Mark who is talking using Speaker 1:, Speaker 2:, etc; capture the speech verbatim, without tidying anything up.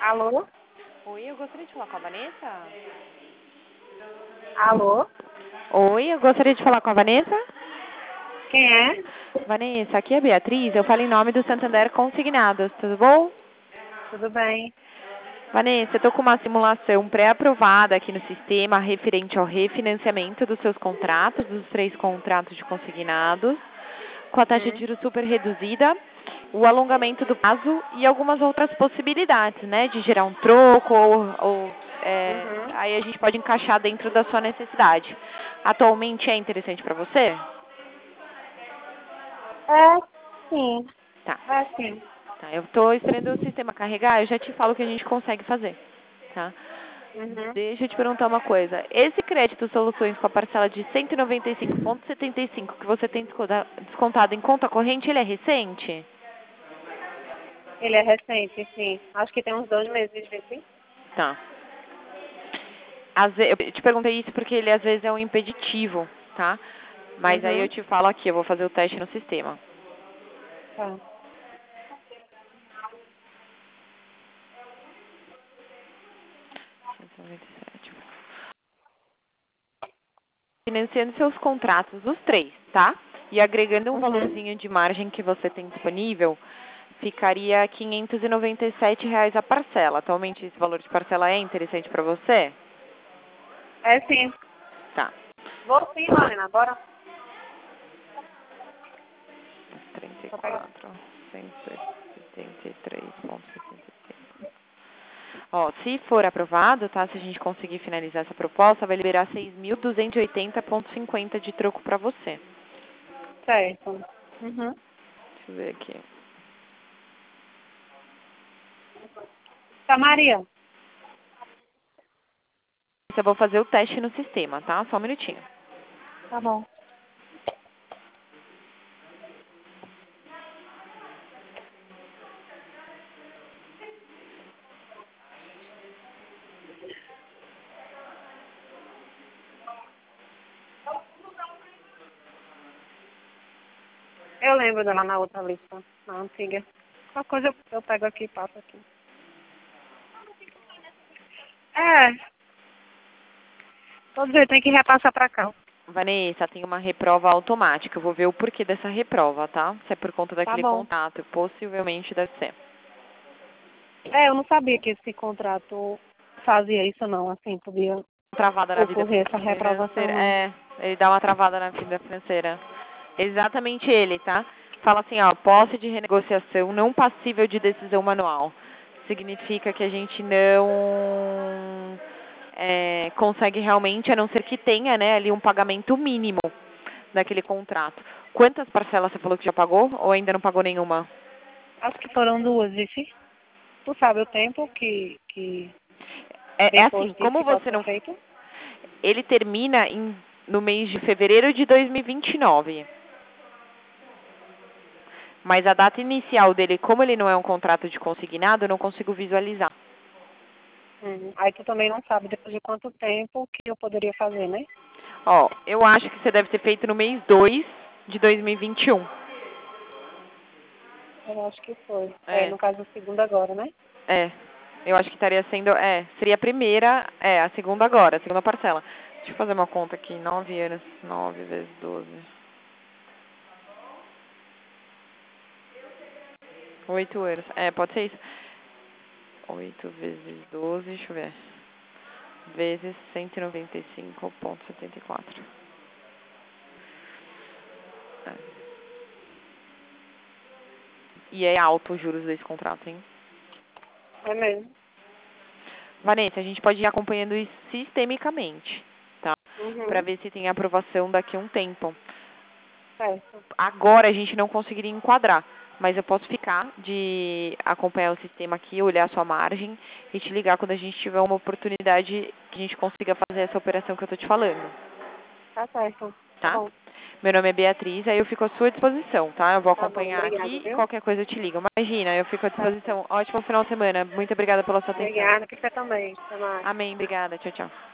Speaker 1: Alô?
Speaker 2: Oi, eu gostaria de falar com a Vanessa.
Speaker 1: Alô?
Speaker 2: Oi, eu gostaria de falar com a Vanessa.
Speaker 1: Quem é?
Speaker 2: Vanessa, aqui é a Beatriz, eu falo em nome do Santander Consignados, tudo bom?
Speaker 1: Tudo bem?
Speaker 2: Vanessa, eu estou com uma simulação pré-aprovada aqui no sistema referente ao refinanciamento dos seus contratos, dos três contratos de consignados, com a taxa de
Speaker 1: Uhum.
Speaker 2: juros super reduzida, o alongamento do prazo e algumas outras possibilidades, né, de gerar um troco ou, ou é,
Speaker 1: Uhum.
Speaker 2: aí a gente pode encaixar dentro da sua necessidade. Atualmente é interessante para você?
Speaker 1: É, sim.
Speaker 2: Tá.
Speaker 1: É, sim.
Speaker 2: Tá, eu estou esperando o sistema carregar, eu já te falo o que a gente consegue fazer, tá?
Speaker 1: Uhum.
Speaker 2: Deixa eu te perguntar uma coisa. Esse crédito soluções com a parcela de cento e noventa e cinco vírgula setenta e cinco que você tem desconta- descontado em conta corrente, ele é recente?
Speaker 1: Ele é recente, sim. Acho que tem uns dois meses, vê sim.
Speaker 2: Tá. Às ve- eu te perguntei isso porque ele às vezes é um impeditivo, tá? Mas aí eu
Speaker 1: Uhum.
Speaker 2: te falo aqui, eu vou fazer o teste no sistema.
Speaker 1: Tá.
Speaker 2: cento e noventa e sete. Financiando seus contratos, os três, tá? E agregando um
Speaker 1: Uhum.
Speaker 2: valorzinho de margem que você tem disponível, ficaria quinhentos e noventa e sete reais a parcela. Atualmente esse valor de parcela é interessante para você?
Speaker 1: É, sim.
Speaker 2: Tá.
Speaker 1: Vou sim, Lorena, bora.
Speaker 2: trinta e
Speaker 1: Vou pegar.
Speaker 2: quatro, cento e setenta e três vírgula setenta e cinco. Ó, se for aprovado, tá? Se a gente conseguir finalizar essa proposta, vai liberar seis mil duzentos e oitenta vírgula cinquenta de troco para você.
Speaker 1: Certo. Uhum.
Speaker 2: Deixa eu ver aqui.
Speaker 1: Tá, Maria.
Speaker 2: Eu vou fazer o teste no sistema, tá? Só um minutinho.
Speaker 1: Tá bom. Eu lembro dela na outra lista, na antiga. Qualquer coisa eu, eu pego aqui e passo aqui. É. Todo jeito tem que repassar pra cá.
Speaker 2: Vanessa, tem uma reprova automática. Eu vou ver o porquê dessa reprova, tá? Se é por conta
Speaker 1: Tá
Speaker 2: daquele
Speaker 1: bom.
Speaker 2: contato. Possivelmente deve ser.
Speaker 1: É, eu não sabia que esse contrato fazia isso não, assim, podia
Speaker 2: Travada na vida
Speaker 1: ocorrer essa reprovação
Speaker 2: financeira.
Speaker 1: não.
Speaker 2: É, ele dá uma travada na vida financeira. Exatamente ele, tá? Fala assim, ó, posse de renegociação não passível de decisão manual. Significa que a gente não é, consegue realmente, a não ser que tenha, né, ali um pagamento mínimo daquele contrato. Quantas parcelas você falou que já pagou ou ainda não pagou nenhuma?
Speaker 1: Acho que foram duas, disse. Tu sabe o tempo que, que
Speaker 2: É, é
Speaker 1: depois
Speaker 2: assim,
Speaker 1: disso
Speaker 2: como
Speaker 1: que pode
Speaker 2: você
Speaker 1: ser
Speaker 2: não...
Speaker 1: feito?
Speaker 2: Ele termina em, no mês de fevereiro de dois mil e vinte e nove. Mas a data inicial dele, como ele não é um contrato de consignado, eu não consigo visualizar.
Speaker 1: Hum. Aí tu também não sabe depois de quanto tempo que eu poderia fazer, né?
Speaker 2: Ó, eu acho que você deve ter feito no mês dois de dois mil e vinte e um.
Speaker 1: Eu acho que foi. É,
Speaker 2: É,
Speaker 1: no caso do segundo agora, né?
Speaker 2: é. Eu acho que estaria sendo, é, seria a primeira, é, a segunda agora, a segunda parcela. Deixa eu fazer uma conta aqui, nove anos, nove vezes doze. Oito anos, é, pode ser isso. Oito vezes doze, deixa eu ver. Vezes cento e noventa e cinco vírgula setenta e quatro. É. E é alto os juros desse contrato, hein?
Speaker 1: É mesmo.
Speaker 2: Vanessa, a gente pode ir acompanhando isso sistemicamente, tá? Para
Speaker 1: Uhum.
Speaker 2: ver se tem aprovação daqui a um tempo.
Speaker 1: Certo.
Speaker 2: Agora a gente não conseguiria enquadrar, mas eu posso ficar de acompanhar o sistema aqui, olhar a sua margem e te ligar quando a gente tiver uma oportunidade que a gente consiga fazer essa operação que eu tô te falando,
Speaker 1: Tá certo. Tá
Speaker 2: tá?
Speaker 1: bom.
Speaker 2: Meu nome é Beatriz, aí eu fico à sua disposição, tá? Eu vou
Speaker 1: Tá bom.
Speaker 2: acompanhar
Speaker 1: Obrigada,
Speaker 2: aqui e
Speaker 1: viu?
Speaker 2: qualquer coisa eu te ligo. Imagina, eu fico à
Speaker 1: Tá certo.
Speaker 2: disposição. Ótimo final de semana. Muito obrigada pela sua atenção.
Speaker 1: Obrigada, que você também. Até mais.
Speaker 2: Amém, obrigada. Tchau, tchau.